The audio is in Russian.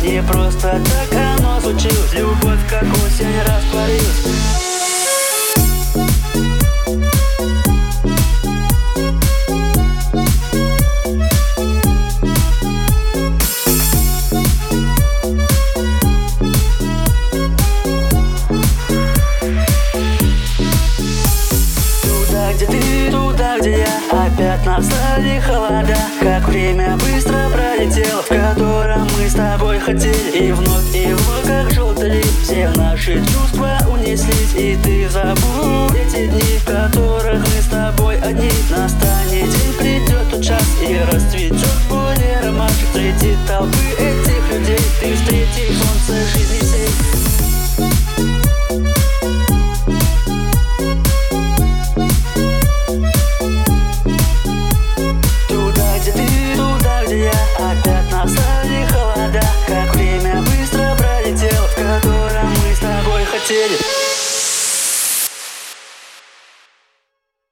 Не просто так оно случилось. Любовь, как осень, растворилась. Где я, опять настали холода. Как время быстро пролетело, в котором мы с тобой хотели. И вновь, как желтый лист, все наши чувства унеслись. И ты забудь эти дни, в которых мы с тобой одни. Настанет день, придет тот час, и расцветет поле ромашек. Среди толпы этих людей ты встретишь солнце жизни всей. Опять настали холода. Как время быстро пролетело, в котором мы с тобой хотели.